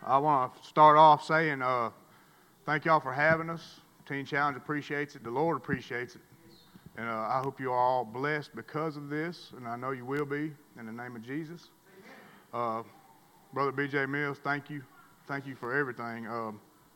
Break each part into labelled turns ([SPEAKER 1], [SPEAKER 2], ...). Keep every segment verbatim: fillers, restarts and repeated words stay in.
[SPEAKER 1] I want to start off saying uh, thank y'all for having us. Teen Challenge appreciates it. The Lord appreciates it. And uh, I hope you are all blessed because of this, and I know you will be, in the name of Jesus. Uh, Brother B J Mills, thank you. Thank you for everything. Um,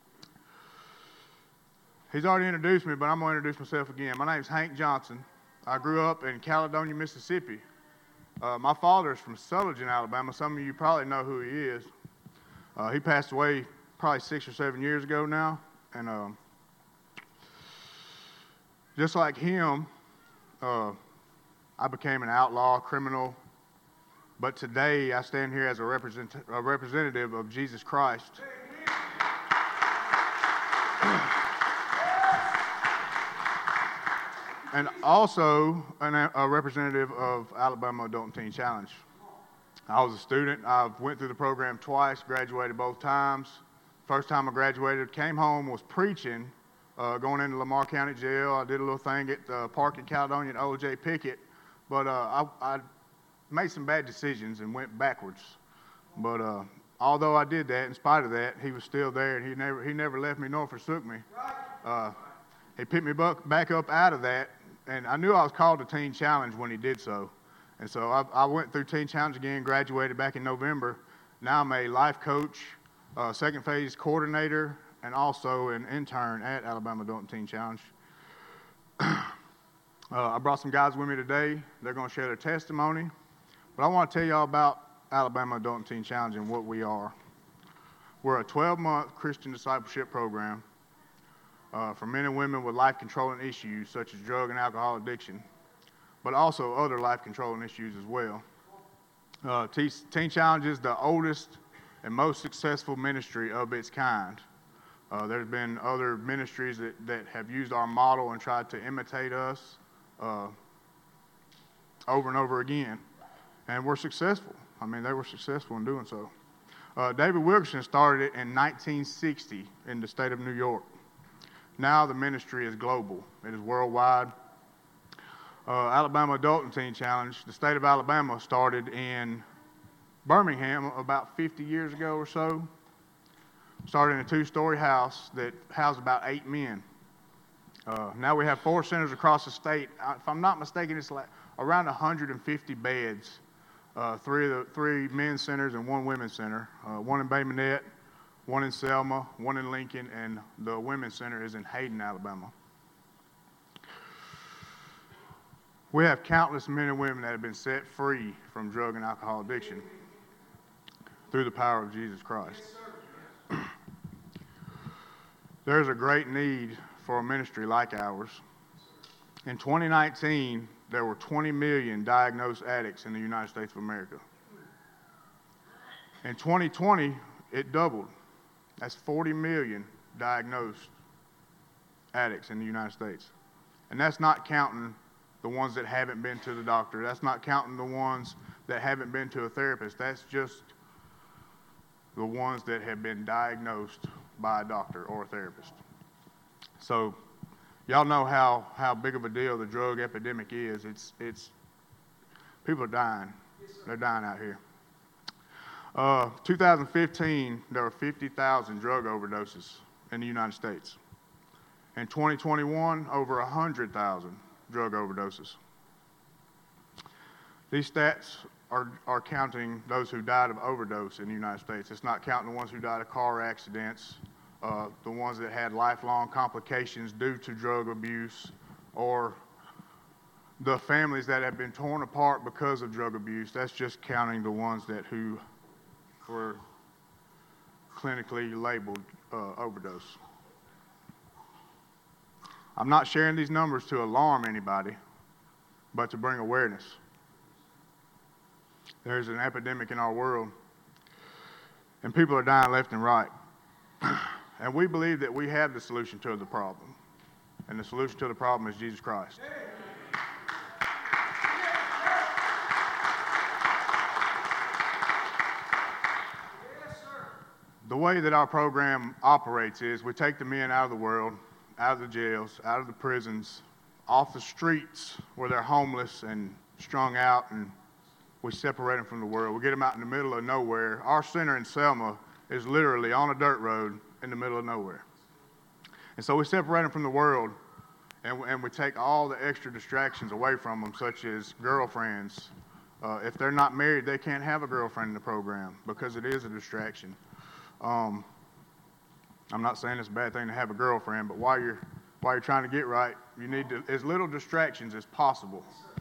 [SPEAKER 1] he's already introduced me, but I'm going to introduce myself again. My name is Hank Johnson. I grew up in Caledonia, Mississippi. Uh, my father is from Sulligent, Alabama. Some of you probably know who he is. Uh, he passed away probably six or seven years ago now. And um, just like him, uh, I became an outlaw, criminal. But today I stand here as a, represent- a representative of Jesus Christ. And also an, a representative of Alabama Adult and Teen Challenge. I was a student. I went through the program twice, graduated both times. First time I graduated, came home, was preaching, uh, going into Lamar County Jail. I did a little thing at the park in Caledonia at O J Pickett. But uh, I, I made some bad decisions and went backwards. But uh, although I did that, in spite of that, he was still there, and he never, he never left me nor forsook me. Uh, he picked me back up out of that. And I knew I was called to Teen Challenge when he did so. And so I, I went through Teen Challenge again, graduated back in November. Now I'm a life coach, uh, second phase coordinator, and also an intern at Alabama Adult and Teen Challenge. uh, I brought some guys with me today. They're going to share their testimony. But I want to tell y'all about Alabama Adult and Teen Challenge and what we are. We're a twelve-month Christian discipleship program Uh, for men and women with life-controlling issues such as drug and alcohol addiction, but also other life-controlling issues as well. Uh, Teen Challenge is the oldest and most successful ministry of its kind. Uh, there's been other ministries that, that have used our model and tried to imitate us uh, over and over again, and we're successful. I mean, they were successful in doing so. Uh, David Wilkerson started it in nineteen sixty in the state of New York. Now the ministry is global. It is worldwide. Uh, Alabama Adult and Teen Challenge, the state of Alabama started in Birmingham about fifty years ago or so. Started in a two-story house that housed about eight men. Uh, now we have four centers across the state. If I'm not mistaken, it's like around one hundred fifty beds. Uh, three of the three men's centers and one women's center. Uh, one in Bay Minette, one in Selma, one in Lincoln, and the Women's Center is in Hayden, Alabama. We have countless men and women that have been set free from drug and alcohol addiction through the power of Jesus Christ. There's a great need for a ministry like ours. In twenty nineteen, there were twenty million diagnosed addicts in the United States of America. In twenty twenty, it doubled. That's forty million diagnosed addicts in the United States. And that's not counting the ones that haven't been to the doctor. That's not counting the ones that haven't been to a therapist. That's just the ones that have been diagnosed by a doctor or a therapist. So y'all know how, how big of a deal the drug epidemic is. It's, it's people are dying. They're dying out here. Uh, two thousand fifteen, there were fifty thousand drug overdoses in the United States. In twenty twenty-one, over one hundred thousand drug overdoses. These stats are, are counting those who died of overdose in the United States. It's not counting the ones who died of car accidents, uh, the ones that had lifelong complications due to drug abuse, or the families that have been torn apart because of drug abuse. That's just counting the ones that who were clinically labeled uh, overdose. I'm not sharing these numbers to alarm anybody, but to bring awareness. There's an epidemic in our world, and people are dying left and right. And we believe that we have the solution to the problem, and the solution to the problem is Jesus Christ. The way that our program operates is we take the men out of the world, out of the jails, out of the prisons, off the streets where they're homeless and strung out, and we separate them from the world. We get them out in the middle of nowhere. Our center in Selma is literally on a dirt road in the middle of nowhere. And so we separate them from the world, and, and we take all the extra distractions away from them, such as girlfriends. Uh, if they're not married, they can't have a girlfriend in the program because it is a distraction. Um, I'm not saying it's a bad thing to have a girlfriend, but while you're while you're trying to get right, you need to, as little distractions as possible.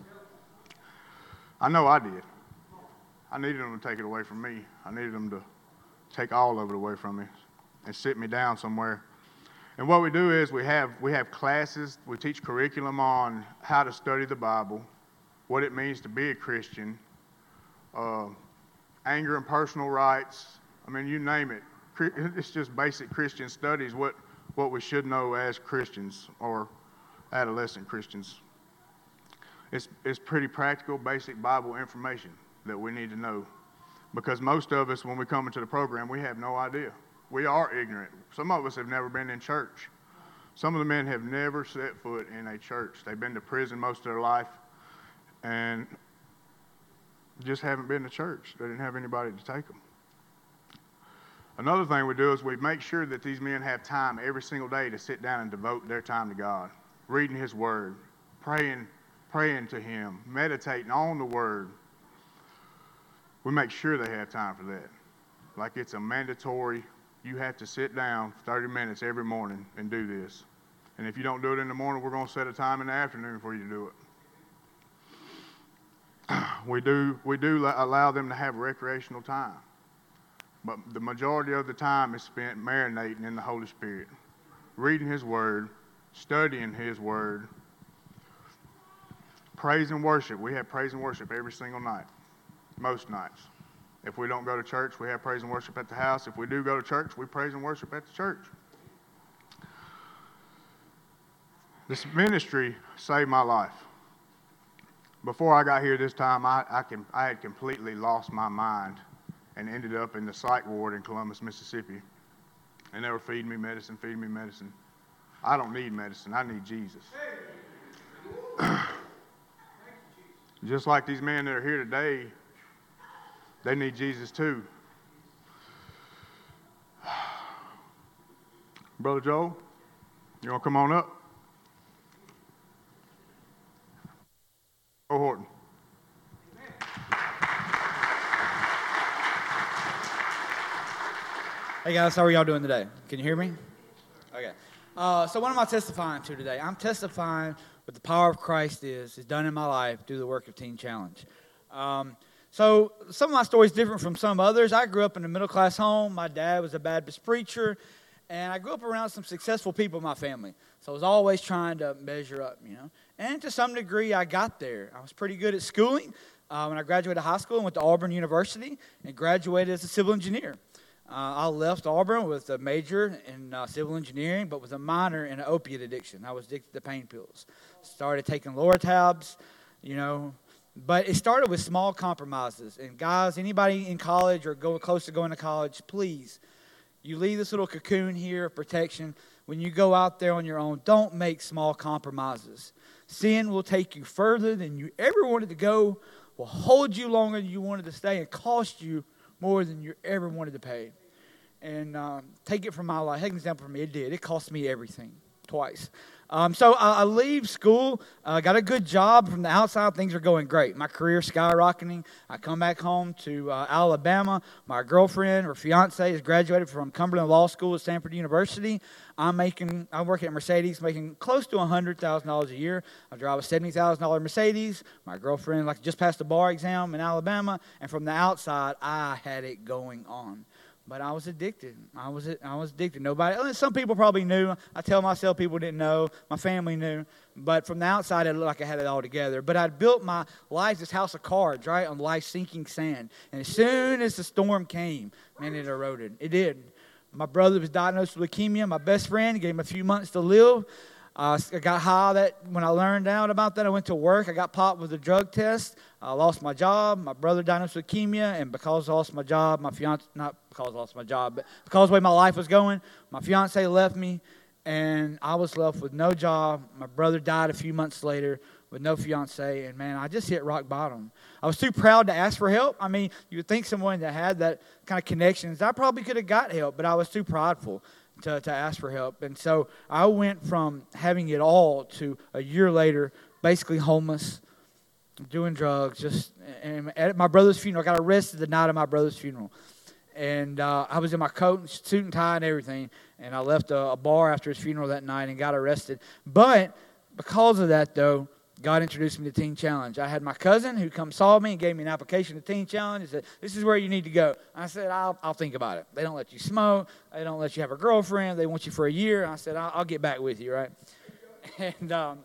[SPEAKER 1] I know I did. I needed them to take it away from me. I needed them to take all of it away from me and sit me down somewhere. And what we do is we have we have classes. We teach curriculum on how to study the Bible, what it means to be a Christian, uh, anger and personal rights. I mean, you name it. It's just basic Christian studies, what, what we should know as Christians or adolescent Christians. It's, it's pretty practical, basic Bible information that we need to know. Because most of us, when we come into the program, we have no idea. We are ignorant. Some of us have never been in church. Some of the men have never set foot in a church. They've been to prison most of their life and just haven't been to church. They didn't have anybody to take them. Another thing we do is we make sure that these men have time every single day to sit down and devote their time to God, reading His Word, praying, praying to Him, meditating on the Word. We make sure they have time for that. Like it's a mandatory, you have to sit down for thirty minutes every morning and do this. And if you don't do it in the morning, we're going to set a time in the afternoon for you to do it. We do, we do allow them to have recreational time. But the majority of the time is spent marinating in the Holy Spirit, reading His Word, studying His Word, praise and worship. We have praise and worship every single night, most nights. If we don't go to church, we have praise and worship at the house. If we do go to church, we praise and worship at the church. This ministry saved my life. Before I got here this time, I, I, can, I had completely lost my mind and ended up in the psych ward in Columbus, Mississippi. And they were feeding me medicine, feeding me medicine. I don't need medicine. I need Jesus. Just like these men that are here today, they need Jesus too. Brother Joel, you want to come on up? Joe Horton.
[SPEAKER 2] Hey guys, how are y'all doing today? Can you hear me? Okay. Uh, so what am I testifying to today? I'm testifying what the power of Christ is, is done in my life through the work of Teen Challenge. Um, so some of my story is different from some others. I grew up in a middle-class home. My dad was a Baptist preacher, and I grew up around some successful people in my family. So I was always trying to measure up, you know. And to some degree, I got there. I was pretty good at schooling. Uh, when I graduated high school, I went to Auburn University and graduated as a civil engineer. Uh, I left Auburn with a major in uh, civil engineering, but with a minor in opiate addiction. I was addicted to pain pills. Started taking Loratabs, you know. But it started with small compromises. And guys, anybody in college or going close to going to college, please, you leave this little cocoon here of protection. When you go out there on your own, don't make small compromises. Sin will take you further than you ever wanted to go, will hold you longer than you wanted to stay, and cost you more than you ever wanted to pay. And um, take it from my life. Take an example from me. It did. It cost me everything twice. Um, so I, I leave school. I uh, got a good job. From the outside, things are going great. My career skyrocketing. I come back home to uh, Alabama. My girlfriend or fiance has graduated from Cumberland Law School at Stanford University. I'm making. I'm working at Mercedes, making close to one hundred thousand dollars a year. I drive a seventy thousand dollars Mercedes. My girlfriend like just passed the bar exam in Alabama. And from the outside, I had it going on. But I was addicted. I was I was addicted. Nobody. Some people probably knew. I tell myself people didn't know. My family knew. But from the outside, it looked like I had it all together. But I'd built my life, this house of cards, right, on life sinking sand. And as soon as the storm came, man, it eroded. It did. My brother was diagnosed with leukemia. My best friend gave him a few months to live. Uh, I got high that when I learned out about that, I went to work. I got popped with a drug test. I lost my job. My brother diagnosed with leukemia, and because I lost my job, my fiance, not because I lost my job, but because of the way my life was going, my fiance left me, and I was left with no job. My brother died a few months later with no fiance, and man, I just hit rock bottom. I was too proud to ask for help. I mean, you would think someone that had that kind of connections, I probably could have got help, but I was too prideful to, to ask for help. And so I went from having it all to a year later, basically homeless, doing drugs. Just and at my brother's funeral, I got arrested the night of my brother's funeral. And uh, I was in my coat and suit and tie and everything, and I left a, a bar after his funeral that night and got arrested. But because of that, though, God introduced me to Teen Challenge. I had my cousin who come saw me and gave me an application to Teen Challenge and said, this is where you need to go. I said, I'll, I'll think about it. They don't let you smoke. They don't let you have a girlfriend. They want you for a year. I said, I'll, I'll get back with you, right? And um,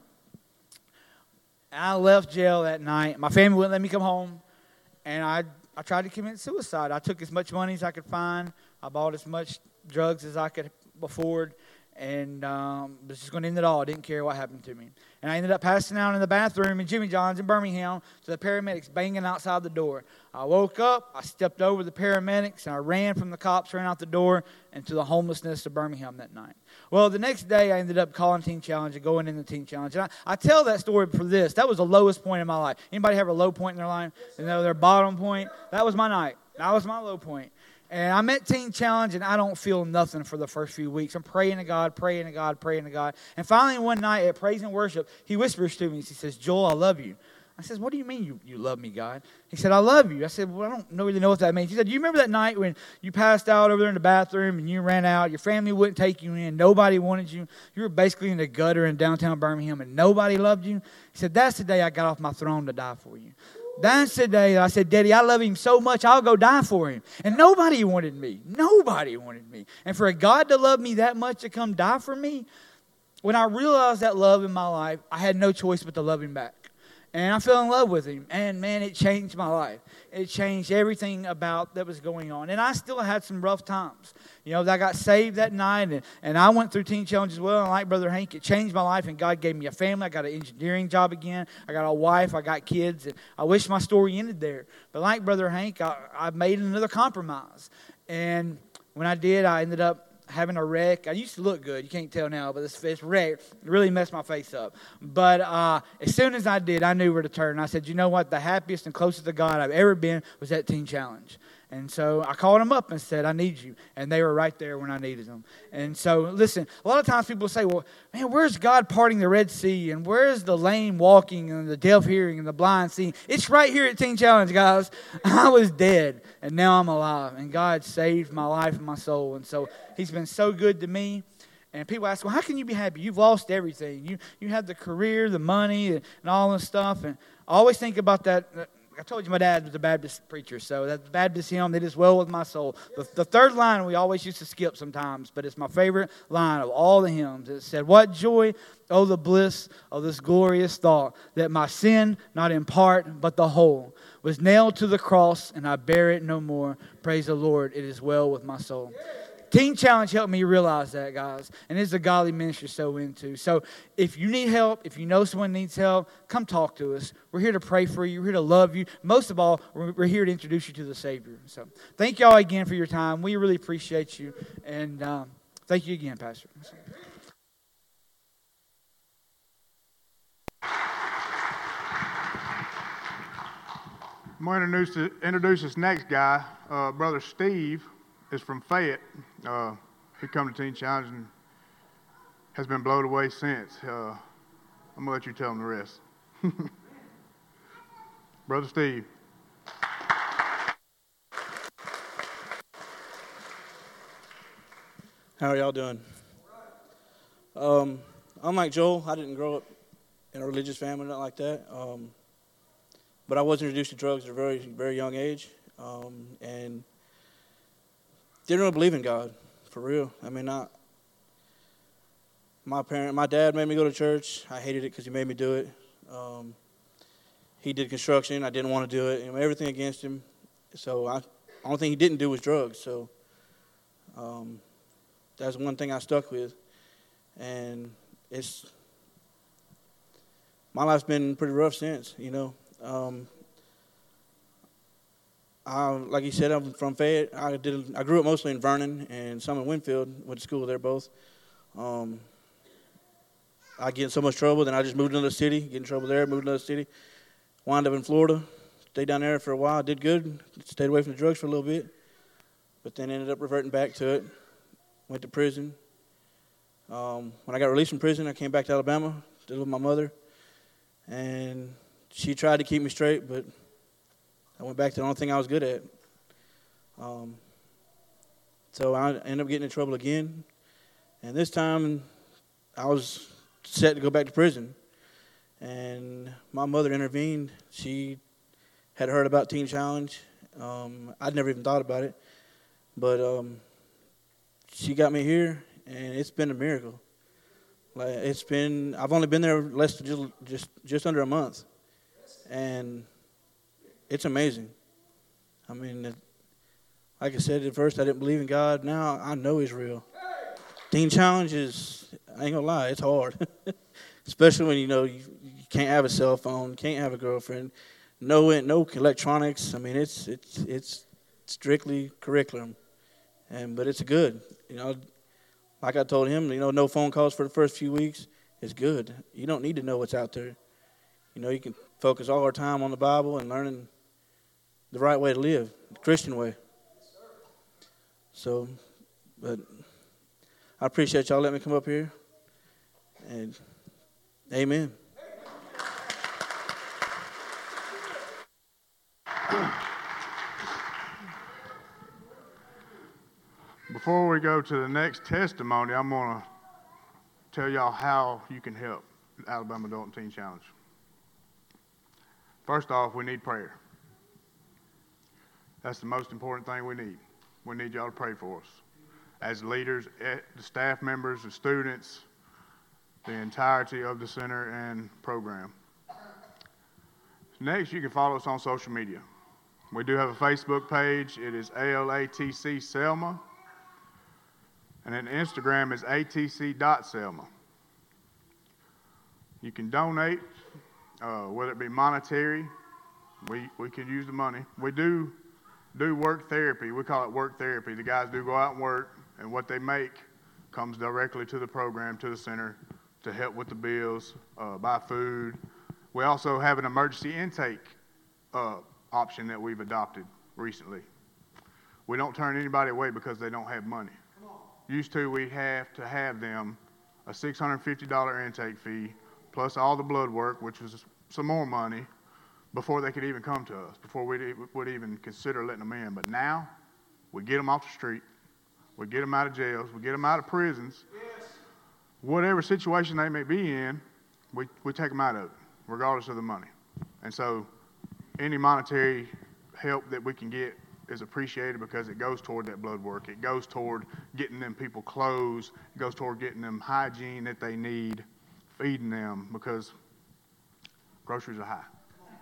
[SPEAKER 2] I left jail that night. My family wouldn't let me come home, and I I tried to commit suicide. I took as much money as I could find. I bought as much drugs as I could afford, and um, was just going to end it all. I didn't care what happened to me. And I ended up passing out in the bathroom in Jimmy John's in Birmingham to the paramedics banging outside the door. I woke up, I stepped over the paramedics, and I ran from the cops, ran out the door, into the homelessness of Birmingham that night. Well, the next day, I ended up calling Teen Challenge and going in the Teen Challenge. And I, I tell that story for this. That was the lowest point in my life. Anybody have a low point in their life? You know, their bottom point? That was my night. That was my low point. And I'm at Teen Challenge, and I don't feel nothing for the first few weeks. I'm praying to God, praying to God, praying to God. And finally, one night at Praise and Worship, he whispers to me. He says, Joel, I love you. I says, what do you mean you, you love me, God? He said, I love you. I said, well, I don't really know what that means. He said, do you remember that night when you passed out over there in the bathroom and you ran out? Your family wouldn't take you in. Nobody wanted you. You were basically in the gutter in downtown Birmingham, and nobody loved you. He said, that's the day I got off my throne to die for you. That's the day I said, Daddy, I love him so much, I'll go die for him. And nobody wanted me. Nobody wanted me. And for a God to love me that much to come die for me, when I realized that love in my life, I had no choice but to love him back. And I fell in love with him. And, man, it changed my life. It changed everything about that was going on. And I still had some rough times. You know, I got saved that night, and, and I went through Teen Challenge as well. And like Brother Hank, it changed my life, and God gave me a family. I got an engineering job again. I got a wife. I got kids. And I wish my story ended there. But like Brother Hank, I, I made another compromise. And when I did, I ended up having a wreck. I used to look good. You can't tell now, but this, this wreck really messed my face up. But uh, as soon as I did, I knew where to turn. I said, you know what? The happiest and closest to God I've ever been was at Teen Challenge. And so I called them up and said, I need you. And they were right there when I needed them. And so, listen, a lot of times people say, well, man, where's God parting the Red Sea? And where's the lame walking and the deaf hearing and the blind seeing? It's right here at Teen Challenge, guys. I was dead, and now I'm alive. And God saved my life and my soul. And so he's been so good to me. And people ask, well, how can you be happy? You've lost everything. You you had the career, the money, and all this stuff. And I always think about that. I told you my dad was a Baptist preacher, so that Baptist hymn, it is well with my soul. The, the third line we always used to skip sometimes, but it's my favorite line of all the hymns. It said, what joy, oh the bliss of this glorious thought, that my sin, not in part, but the whole, was nailed to the cross, and I bear it no more. Praise the Lord, it is well with my soul. Teen Challenge helped me realize that, guys. And it's a godly ministry so into. So if you need help, if you know someone needs help, come talk to us. We're here to pray for you. We're here to love you. Most of all, we're here to introduce you to the Savior. So thank y'all again for your time. We really appreciate you. And um, thank you again, Pastor.
[SPEAKER 1] I'm going to introduce, introduce this next guy, uh, Brother Steve. Is from Fayette. Uh, he come to Teen Challenge and has been blown away since. Uh, I'm going to let you tell him the rest. Brother Steve.
[SPEAKER 3] How are y'all doing? Um, I'm like Joel. I didn't grow up in a religious family, not like that. Um, but I was introduced to drugs at a very, very young age. Um, and didn't really believe in God, for real. I mean, I, my parent, my dad made me go to church. I hated it because he made me do it. Um, he did construction. I didn't want to do it. You know, everything against him. So I, the only thing he didn't do was drugs. So um, that's one thing I stuck with. And it's, my life's been pretty rough since, you know. Um, I, like you said, I'm from Fayette. I did. I grew up mostly in Vernon and some in Winfield. Went to school there both. Um, I get in so much trouble, then I just moved to another city, get in trouble there, moved to another city, wound up in Florida, stayed down there for a while, did good, stayed away from the drugs for a little bit, but then ended up reverting back to it, went to prison. Um, when I got released from prison, I came back to Alabama, to live with my mother, and she tried to keep me straight, but I went back to the only thing I was good at. Um, so I ended up getting in trouble again, and this time I was set to go back to prison. And my mother intervened. She had heard about Teen Challenge. Um, I'd never even thought about it. But um, she got me here, and it's been a miracle. Like it's been, I've only been there less than just, just, just under a month. And it's amazing. I mean, it, like I said at first, I didn't believe in God. Now I know He's real. Teen Challenge is, I ain't gonna lie, it's hard. Especially when you know you, you can't have a cell phone, can't have a girlfriend, no no electronics. I mean, it's it's it's strictly curriculum, and but it's good. You know, like I told him, you know, no phone calls for the first few weeks is good. You don't need to know what's out there. You know, you can focus all our time on the Bible and learning the right way to live, the Christian way. So, but I appreciate y'all letting me come up here, and amen.
[SPEAKER 1] Before we go to the next testimony, I'm going to tell y'all how you can help the Alabama Adult and Teen Challenge. First off, we need prayer. That's the most important thing we need. We need y'all to pray for us. As leaders, the staff members, the students, the entirety of the center and program. Next, you can follow us on social media. We do have a Facebook page. It is A L A T C Selma. And then Instagram is A T C dot Selma. You can donate, uh, whether it be monetary. We, we can use the money. We do do work therapy. We call it work therapy. The guys do go out and work, and what they make comes directly to the program, to the center, to help with the bills, uh, buy food. We also have an emergency intake uh, option that we've adopted recently. We don't turn anybody away because they don't have money. Used to, we have to have them a six hundred fifty dollars intake fee, plus all the blood work, which was some more money, before they could even come to us, before we would even consider letting them in. But now, we get them off the street, we get them out of jails, we get them out of prisons. Yes. Whatever situation they may be in, we, we take them out of it, regardless of the money. And so, any monetary help that we can get is appreciated because it goes toward that blood work. It goes toward getting them people clothes. It goes toward getting them hygiene that they need, feeding them, because groceries are high.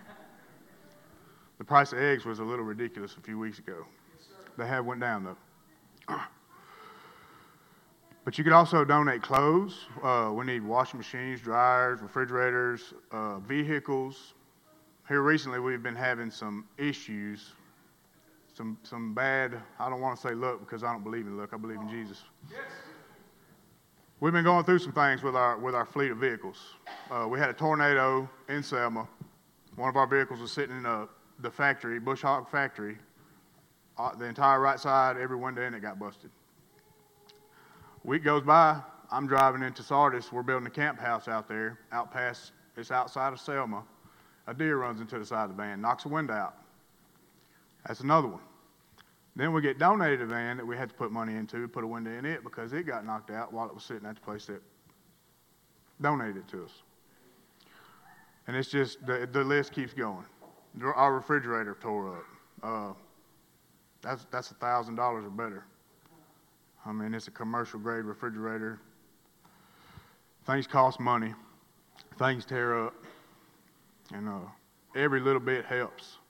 [SPEAKER 1] The price of eggs was a little ridiculous a few weeks ago. Yes, they have went down, though. But you could also donate clothes. Uh, we need washing machines, dryers, refrigerators, uh, vehicles. Here recently we've been having some issues, some some bad, I don't want to say luck because I don't believe in luck, I believe in Jesus. Yes. We've been going through some things with our with our fleet of vehicles. Uh, we had a tornado in Selma. One of our vehicles was sitting in a the factory, Bush Hog factory, uh, the entire right side, every window in it got busted. Week goes by, I'm driving into Sardis. We're building a camp house out there, out past, it's outside of Selma. A deer runs into the side of the van, knocks a window out. That's another one. Then we get donated a van that we had to put money into, put a window in it because it got knocked out while it was sitting at the place that donated it to us. And it's just, the, the list keeps going. Our refrigerator tore up. Uh, that's that's a thousand dollars or better. I mean, it's a commercial grade refrigerator. Things cost money. Things tear up, and uh, every little bit helps.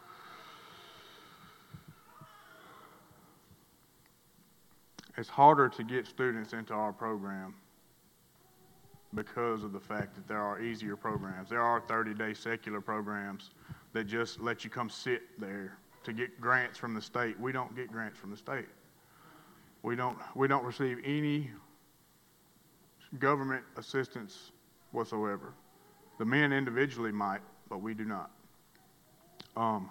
[SPEAKER 1] It's harder to get students into our program because of the fact that there are easier programs. There are thirty-day secular programs that just let you come sit there to get grants from the state. We don't get grants from the state. We don't we don't receive any government assistance whatsoever. The men individually might, but we do not. Um,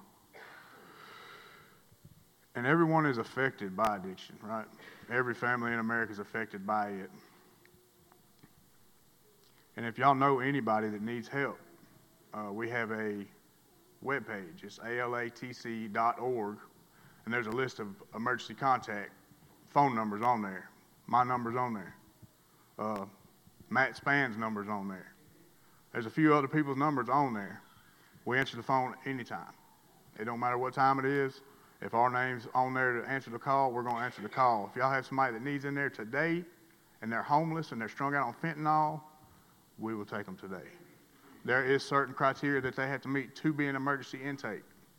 [SPEAKER 1] and everyone is affected by addiction, right? Every family in America is affected by it. And if y'all know anybody that needs help, uh, we have a webpage. It's A L A T C dot org, and there's a list of emergency contact phone numbers on there. My number's on there. Uh, Matt Span's number's on there. There's a few other people's numbers on there. We answer the phone anytime. It don't matter what time it is. If our name's on there to answer the call, we're going to answer the call. If y'all have somebody that needs in there today and they're homeless and they're strung out on fentanyl, we will take them today. There is certain criteria that they have to meet to be an emergency intake.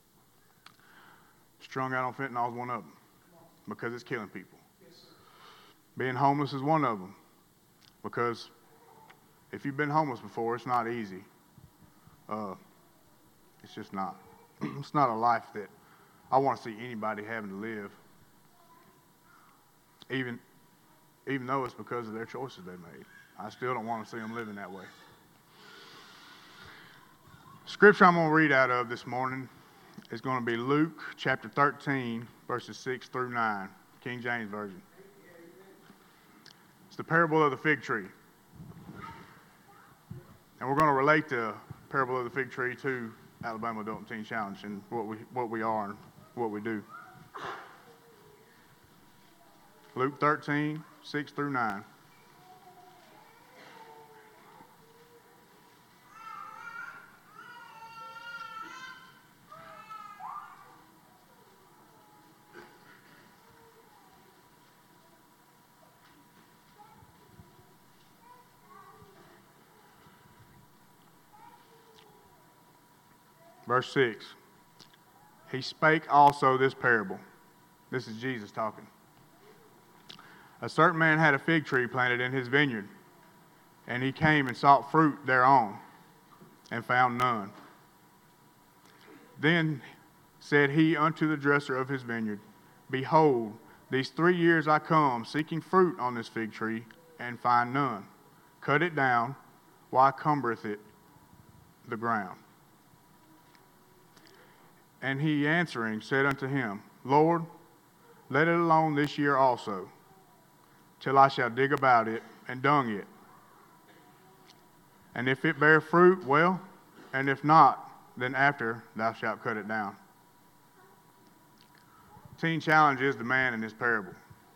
[SPEAKER 1] Strung out on fentanyl is one of them because it's killing people. Yes, sir. Being homeless is one of them because if you've been homeless before, it's not easy. Uh, it's just not. It's not a life that I want to see anybody having to live, even, even though it's because of their choices they made. I still don't want to see them living that way. Scripture I'm going to read out of this morning is going to be Luke chapter thirteen, verses six through nine, King James Version. It's the parable of the fig tree. And we're going to relate the parable of the fig tree to Alabama Adult and Teen Challenge and what we, what we are and what we do. Luke thirteen, six through nine. Verse six, he spake also this parable. This is Jesus talking. A certain man had a fig tree planted in his vineyard, and he came and sought fruit thereon, and found none. Then said he unto the dresser of his vineyard, Behold, these three years I come, seeking fruit on this fig tree, and find none. Cut it down, why cumbereth it the ground? And he answering said unto him, Lord, let it alone this year also, till I shall dig about it and dung it. And if it bear fruit, well, and if not, then after thou shalt cut it down. Teen Challenge is the man in this parable.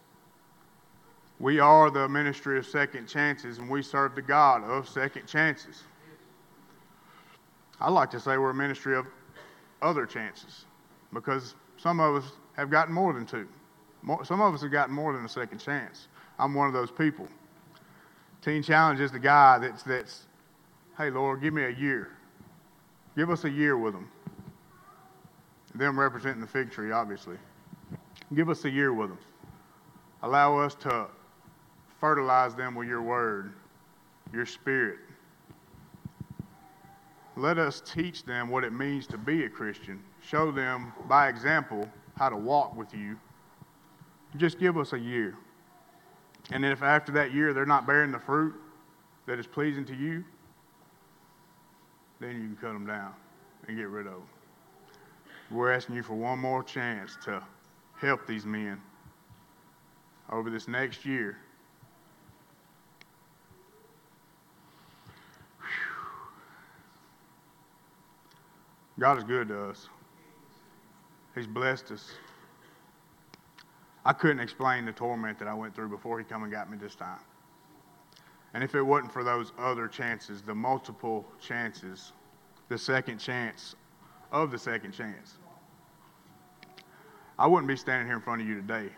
[SPEAKER 1] We are the ministry of second chances, and we serve the God of second chances. I like to say we're a ministry of other chances, because some of us have gotten more than two. More, some of us have gotten more than a second chance. I'm one of those people. Teen Challenge is the guy that's, that's, hey, Lord, give me a year. Give us a year with them. Them representing the fig tree, obviously. Give us a year with them. Allow us to fertilize them with your word, your spirit. Let us teach them what it means to be a Christian. Show them by example how to walk with you. Just give us a year. And if after that year they're not bearing the fruit that is pleasing to you, then you can cut them down and get rid of them. We're asking you for one more chance to help these men over this next year. God is good to us. He's blessed us. I couldn't explain the torment that I went through before he come and got me this time. And if it wasn't for those other chances, the multiple chances, the second chance of the second chance, I wouldn't be standing here in front of you today.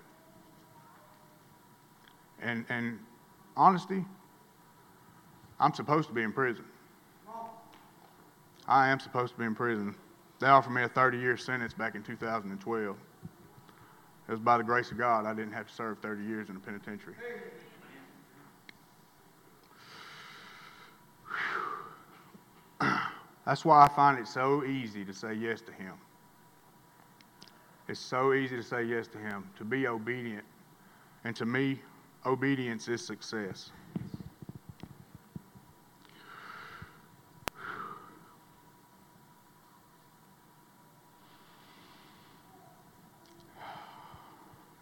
[SPEAKER 1] And, and honesty, I'm supposed to be in prison. I am supposed to be in prison. They offered me a thirty-year sentence back in two thousand twelve. It was by the grace of God I didn't have to serve thirty years in a penitentiary. That's why I find it so easy to say yes to him. It's so easy to say yes to him, to be obedient. And to me, obedience is success.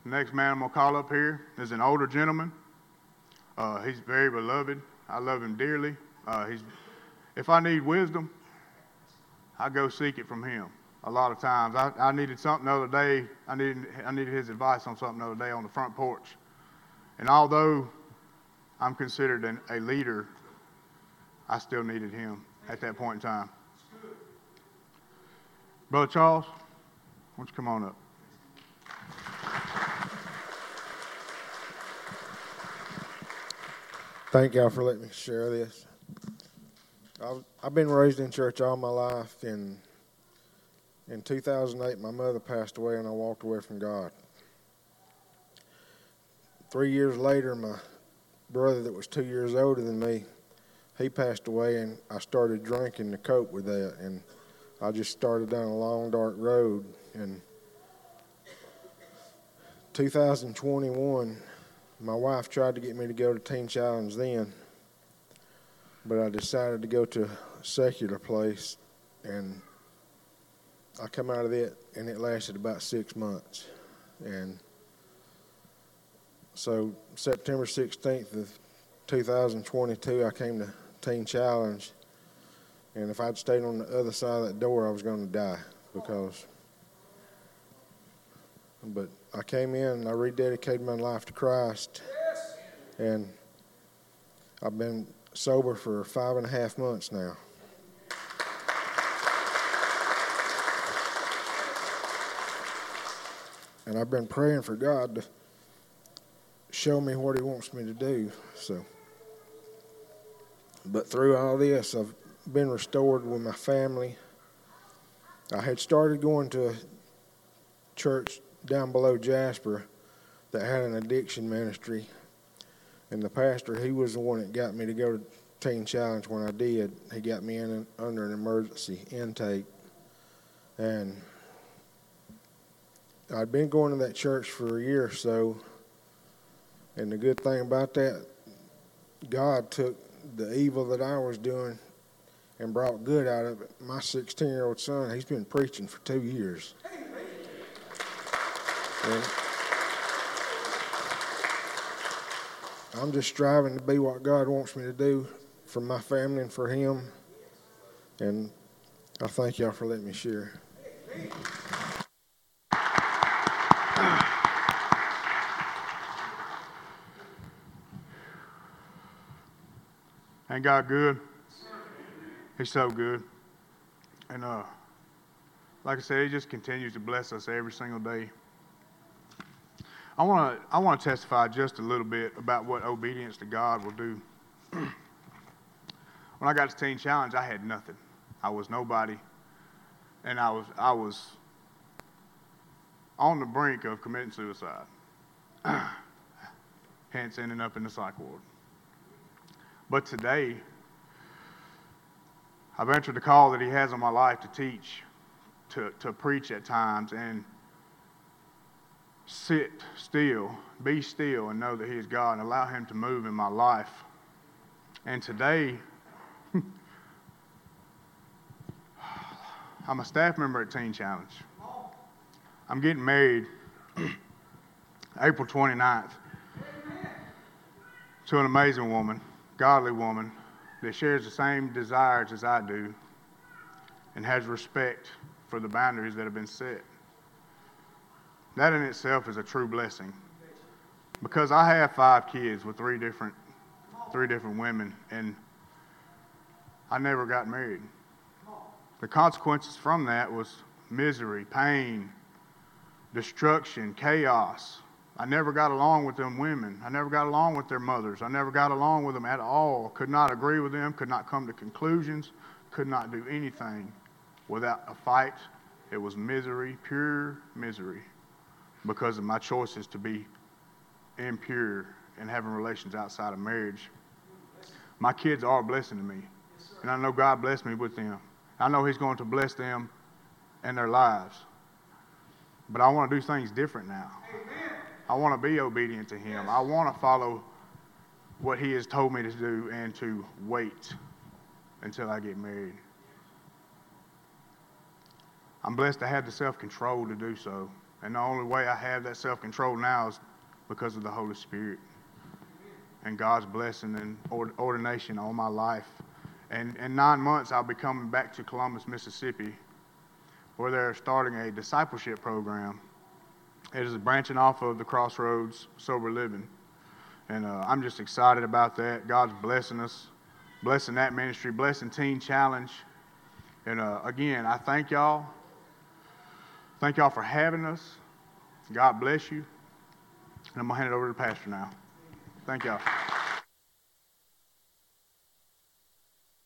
[SPEAKER 1] The next man I'm going to call up here is an older gentleman. Uh, he's very beloved. I love him dearly. Uh, he's, if I need wisdom, I go seek it from him. A lot of times, I, I needed something the other day. I needed I needed his advice on something the other day on the front porch. And although I'm considered an, a leader, I still needed him at that point in time. Brother Charles, why don't you come on up?
[SPEAKER 4] Thank y'all for letting me share this. I've, I've been raised in church all my life. In, in two thousand eight, my mother passed away and I walked away from God. Three years later, my brother that was two years older than me, he passed away, and I started drinking to cope with that. And I just started down a long, dark road. And two thousand twenty-one, my wife tried to get me to go to Teen Challenge then, but I decided to go to a secular place, and I come out of it, and it lasted about six months. And so September sixteenth of two thousand twenty-two, I came to Teen Challenge, and if I'd stayed on the other side of that door, I was going to die, because, but I came in and I rededicated my life to Christ, and I've been sober for five and a half months now. And I've been praying for God to show me what he wants me to do. So, but through all this, I've been restored with my family. I had started going to a church down below Jasper that had an addiction ministry, and the pastor, he was the one that got me to go to Teen Challenge when I did. He got me in under an emergency intake, and I'd been going to that church for a year or so, and the good thing about that, God took the evil that I was doing and brought good out of it. My sixteen-year-old son, he's been preaching for two years. And I'm just striving to be what God wants me to do for my family and for him. And I thank y'all for letting me share.
[SPEAKER 1] Ain't God good? He's so good. And uh, like I said, he just continues to bless us every single day. I want to I want to testify just a little bit about what obedience to God will do. When I got to Teen Challenge, I had nothing. I was nobody, and I was I was on the brink of committing suicide. Hence, ending up in the psych ward. But today, I've answered the call that he has on my life to teach, to, to preach at times, and sit still, be still, and know that he is God, and allow him to move in my life. And today, I'm a staff member at Teen Challenge. I'm getting married April twenty-ninth to an amazing woman, godly woman, that shares the same desires as I do and has respect for the boundaries that have been set. That in itself is a true blessing, because I have five kids with three different three different women, and I never got married. The consequences from that was misery, pain, destruction, chaos. I never got along with them women. I never got along with their mothers. I never got along with them at all. Could not agree with them, could not come to conclusions, could not do anything without a fight. It was misery, pure misery, because of my choices to be impure and having relations outside of marriage. My kids are a blessing to me, and I know God blessed me with them. I know he's going to bless them and their lives. But I want to do things different now. Amen. I want to be obedient to him. I want to follow what he has told me to do and to wait until I get married. I'm blessed to have the self-control to do so. And the only way I have that self-control now is because of the Holy Spirit and God's blessing and ordination on my life. And in nine months, I'll be coming back to Columbus, Mississippi, where they're starting a discipleship program. It is branching off of the Crossroads Sober Living. And uh, I'm just excited about that. God's blessing us, blessing that ministry, blessing Teen Challenge. And uh, again, I thank y'all. Thank y'all for having us. God bless you. And I'm going to hand it over to the pastor now. Thank y'all.